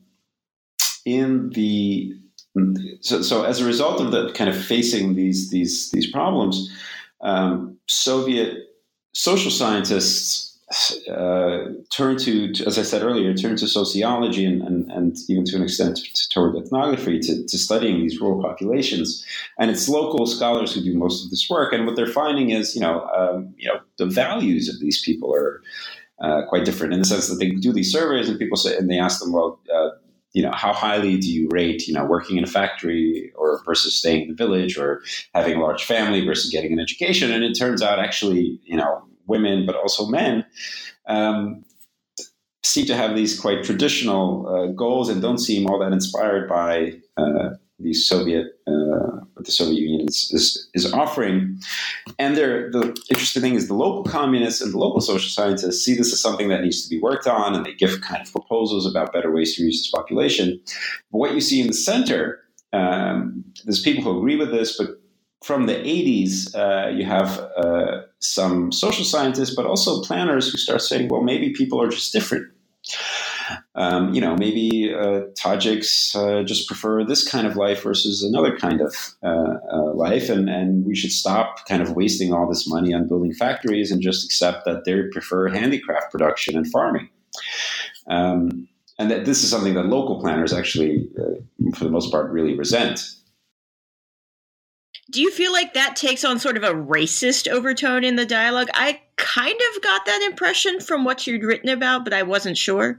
in the so, so as a result of the kind of facing these these these problems, um, Soviet social scientists uh, turn to, to, as I said earlier, turn to sociology and, and, and even to an extent to, toward ethnography to, to studying these rural populations. And it's local scholars who do most of this work. And what they're finding is, you know, um, you know, the values of these people are uh, quite different in the sense that they do these surveys and people say, and they ask them, well, uh, you know, how highly do you rate, you know, working in a factory or versus staying in the village or having a large family versus getting an education? And it turns out actually, you know, women, but also men, um, seem to have these quite traditional uh, goals and don't seem all that inspired by uh, the Soviet, uh, what the Soviet Union is, is, is offering. And the interesting thing is the local communists and the local social scientists see this as something that needs to be worked on, and they give kind of proposals about better ways to reach this population. But what you see in the center, um, there's people who agree with this, but from the eighties, uh, you have uh, some social scientists, but also planners who start saying, well, maybe people are just different. Um, you know, maybe uh, Tajiks uh, just prefer this kind of life versus another kind of uh, uh, life. And, and we should stop kind of wasting all this money on building factories and just accept that they prefer handicraft production and farming. Um, and that this is something that local planners actually, uh, for the most part, really resent. Do you feel like that takes on sort of a racist overtone in the dialogue? I kind of got that impression from what you'd written about, but I wasn't sure.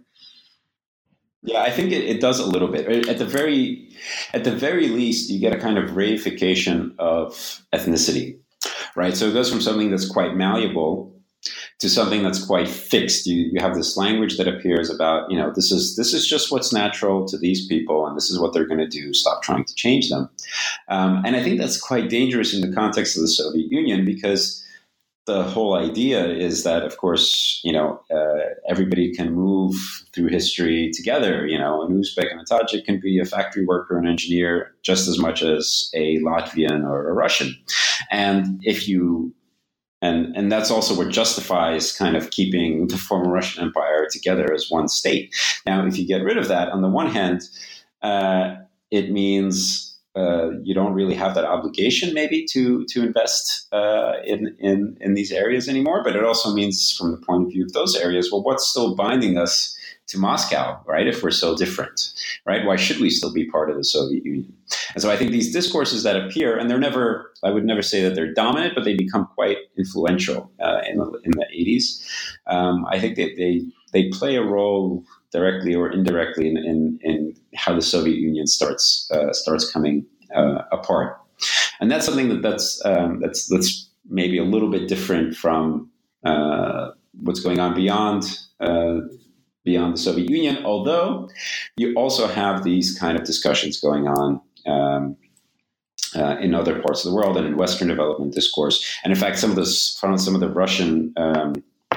Yeah, I think it, it does a little bit. At the very, at the very least, you get a kind of reification of ethnicity, right? So it goes from something that's quite malleable to something that's quite fixed. You you have this language that appears about, you know, this is this is just what's natural to these people, and this is what they're going to do. Stop trying to change them. Um, and I think that's quite dangerous in the context of the Soviet Union, because the whole idea is that, of course, you know, uh, everybody can move through history together. You know, an Uzbek and a Tajik can be a factory worker and engineer just as much as a Latvian or a Russian. And if you And and that's also what justifies kind of keeping the former Russian Empire together as one state. Now, if you get rid of that, on the one hand, uh, it means uh, you don't really have that obligation maybe to to invest uh, in, in, in these areas anymore. But it also means, from the point of view of those areas, well, what's still binding us to Moscow, right, if we're so different, right? Why should we still be part of the Soviet Union? And so I think these discourses that appear, and they're never, I would never say that they're dominant, but they become quite influential uh, in, the, in the eighties. Um, I think that they, they play a role directly or indirectly in, in, in how the Soviet Union starts uh, starts coming uh, apart. And that's something that that's, um, that's, that's maybe a little bit different from uh, what's going on beyond uh, beyond the Soviet Union, although you also have these kind of discussions going on um, uh, in other parts of the world and in Western development discourse. And in fact, some of this, from some of the Russian um,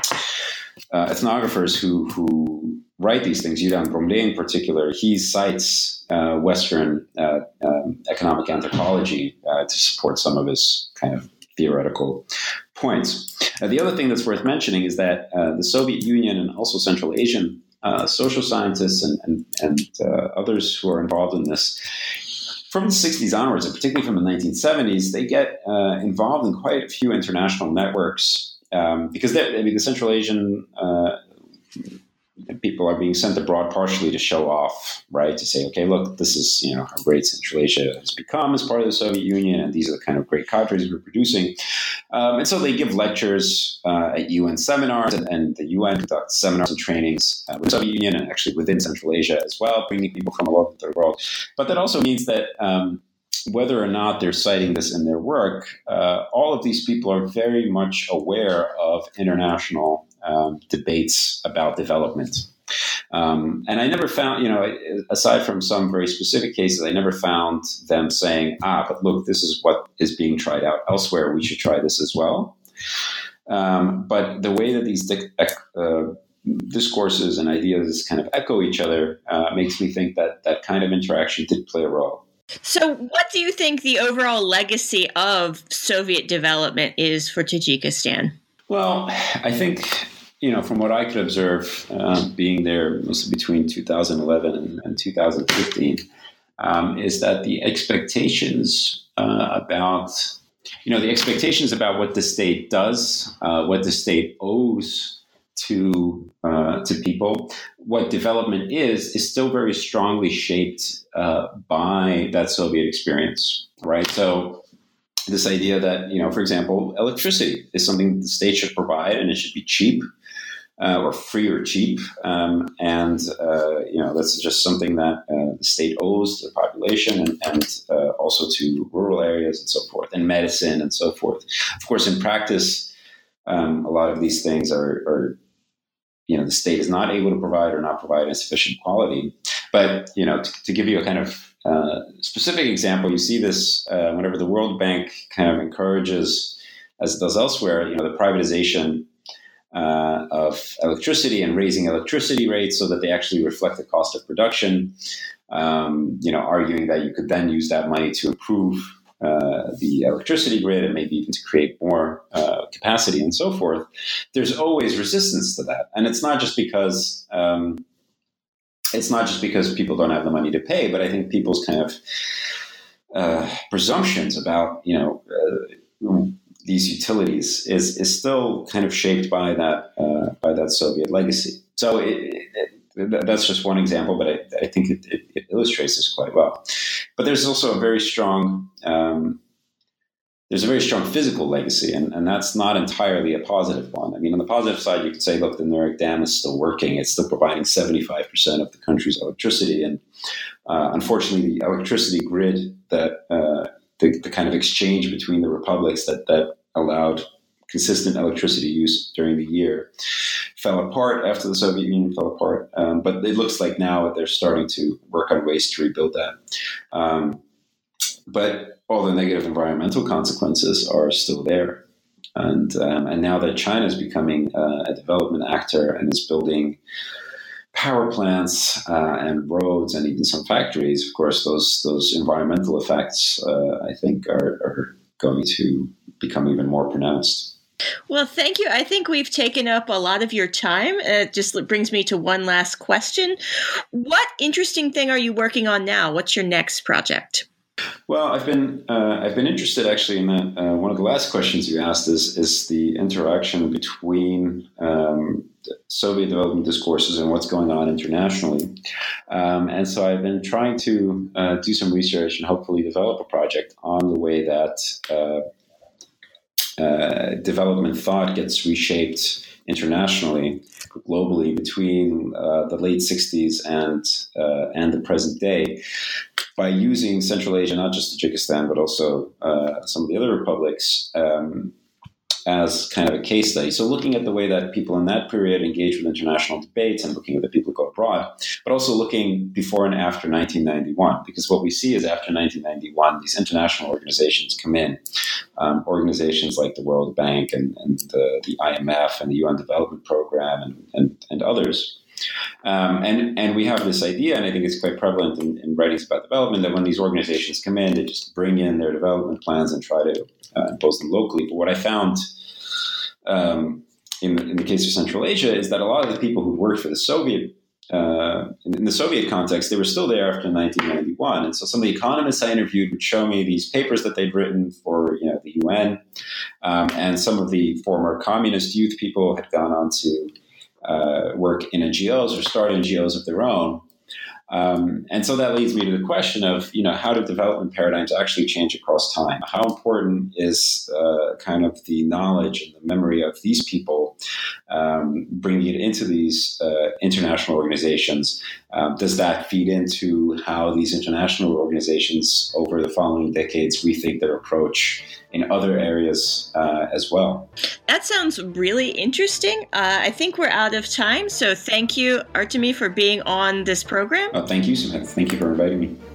uh, ethnographers who who write these things, Yudan Bromley in particular, he cites uh, Western uh, um, economic anthropology uh, to support some of his kind of theoretical points. Uh, the other thing that's worth mentioning is that uh, the Soviet Union and also Central Asian uh, social scientists and, and, and uh, others who are involved in this, from the sixties onwards, and particularly from the nineteen seventies, they get uh, involved in quite a few international networks um, because I mean, the Central Asian uh, people are being sent abroad partially to show off, right? To say, okay, look, this is, you know, how great Central Asia has become as part of the Soviet Union, and these are the kind of great cadres we're producing. Um, and so they give lectures uh, at U N seminars, and, and the U N conducts seminars and trainings uh, with the Soviet Union and actually within Central Asia as well, bringing people from all over the world. But that also means that um, whether or not they're citing this in their work, uh, all of these people are very much aware of international Um, debates about development. Um, and I never found, you know, aside from some very specific cases, I never found them saying, ah, but look, this is what is being tried out elsewhere. We should try this as well. Um, but the way that these di- uh, discourses and ideas kind of echo each other uh, makes me think that that kind of interaction did play a role. So what do you think the overall legacy of Soviet development is for Tajikistan? Well, I think, you know, from what I could observe, uh, being there mostly between two thousand eleven and, and two thousand fifteen, um, is that the expectations uh, about, you know, the expectations about what the state does, uh, what the state owes to uh, to people, what development is, is still very strongly shaped uh, by that Soviet experience, right? So this idea that, you know, for example, electricity is something that the state should provide, and it should be cheap uh, or free or cheap. Um, and, uh, you know, that's just something that uh, the state owes to the population and, and uh, also to rural areas and so forth, and medicine and so forth. Of course, in practice, um, a lot of these things are, are you know, the state is not able to provide or not provide in sufficient quality. But, you know, to, to give you a kind of uh, specific example, you see this uh, whenever the World Bank kind of encourages, as it does elsewhere, you know, the privatization uh, of electricity and raising electricity rates so that they actually reflect the cost of production, um, you know, arguing that you could then use that money to improve Uh, the electricity grid and maybe even to create more uh, capacity and so forth. There's always resistance to that, and it's not just because um, it's not just because people don't have the money to pay, but I think people's kind of uh, presumptions about, you know, uh, these utilities is is still kind of shaped by that uh, by that Soviet legacy. So it, it, that's just one example, but I, I think it, it, it illustrates this quite well. But there's also a very strong, um, there's a very strong physical legacy, and, and that's not entirely a positive one. I mean, on the positive side, you could say, look, the Nurek Dam is still working. It's still providing seventy-five percent of the country's electricity. And uh, unfortunately, the electricity grid, that uh, the, the kind of exchange between the republics that, that allowed consistent electricity use during the year, fell apart after the Soviet Union fell apart. Um, but it looks like now that they're starting to work on ways to rebuild that. Um, but all the negative environmental consequences are still there. And um, and now that China is becoming uh, a development actor and is building power plants uh, and roads and even some factories, of course, those those environmental effects, uh, I think, are, are going to become even more pronounced. Well, thank you. I think we've taken up a lot of your time. It just brings me to one last question. What interesting thing are you working on now? What's your next project? Well, I've been uh, I've been interested actually in that. Uh, one of the last questions you asked is is the interaction between um, Soviet development discourses and what's going on internationally. Um, and so I've been trying to uh, do some research and hopefully develop a project on the way that uh, Uh, development thought gets reshaped internationally, globally, between uh, the late sixties and uh, and the present day, by using Central Asia, not just Tajikistan, but also uh, some of the other republics, um, as kind of a case study. So looking at the way that people in that period engage with international debates and looking at the people who go abroad, but also looking before and after nineteen ninety-one, because what we see is after nineteen ninety-one, these international organizations come in, um, organizations like the World Bank and, and the, the I M F and the U N Development Program and, and, and others. Um, and, and we have this idea, and I think it's quite prevalent in, in writings about development, that when these organizations come in, they just bring in their development plans and try to uh, impose them locally. But what I found um, in, the, in the case of Central Asia is that a lot of the people who worked for the Soviet, uh, in, in the Soviet context, they were still there after nineteen ninety-one. And so some of the economists I interviewed would show me these papers that they'd written for, you know, the U N, um, and some of the former communist youth people had gone on to Uh, work in N G Os or start N G Os of their own. Um, and so that leads me to the question of, you know, how do development paradigms actually change across time? How important is uh, kind of the knowledge and the memory of these people, um, bringing it into these uh, international organizations? Um, does that feed into how these international organizations over the following decades rethink their approach in other areas uh, as well? That sounds really interesting. Uh, I think we're out of time. So thank you, Artemy, for being on this program. Oh, thank you, Samantha. Thank you for inviting me.